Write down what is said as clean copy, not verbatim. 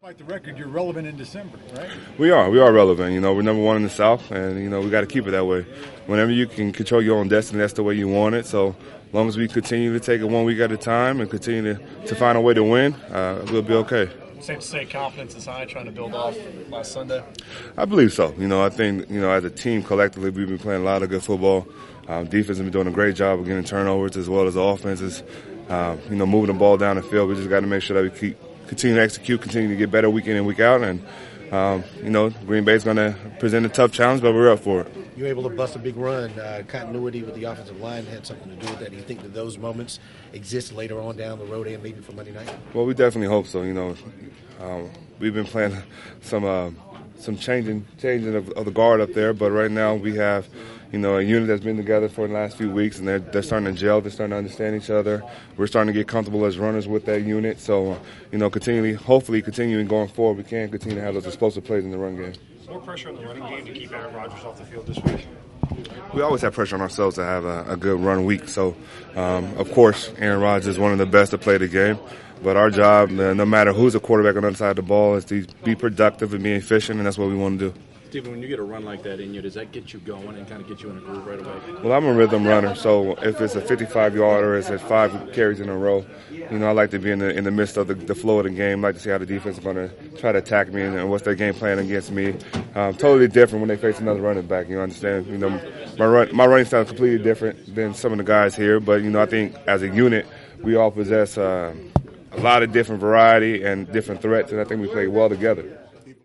Like the record, you're relevant in December, right? We are relevant. You know, we're number one in the South, and you know we got to keep it that way. Whenever you can control your own destiny, that's the way you want it. So, as long as we continue to take it 1 week at a time and continue to find a way to win, we'll be okay. Safe to say confidence is high, trying to build off last Sunday? I believe so. You know, I think, you know, as a team collectively, we've been playing a lot of good football. Defense has been doing a great job of getting turnovers as well as the offenses. You know, moving the ball down the field. We just got to make sure that we continue to execute, continue to get better week in and week out. And, you know, Green Bay's going to present a tough challenge, but we're up for it. You were able to bust a big run. Continuity with the offensive line had something to do with that. Do you think that those moments exist later on down the road and maybe for Monday night? Well, we definitely hope so. You know, we've been playing some changing of the guard up there, but right now we have, you know, a unit that's been together for the last few weeks, and they're starting to gel. They're starting to understand each other. We're starting to get comfortable as runners with that unit. So, you know, hopefully continuing going forward, we can continue to have those explosive plays in the run game. More pressure on the running game to keep Aaron Rodgers off the field this week? We always have pressure on ourselves to have a good run week. So, of course, Aaron Rodgers is one of the best to play the game. But our job, no matter who's a quarterback on the other side of the ball, is to be productive and be efficient, and that's what we want to do. Stephen, when you get a run like that in you, does that get you going and kind of get you in a groove right away? Well, I'm a rhythm runner, so if it's a 55-yarder or it's at 5 carries in a row, you know, I like to be in the midst of the flow of the game. I like to see how the defense is going to try to attack me and what's their game plan against me. Totally different when they face another running back. You understand? You know, my running style is completely different than some of the guys here, but you know, I think as a unit, we all possess a lot of different variety and different threats, and I think we play well together.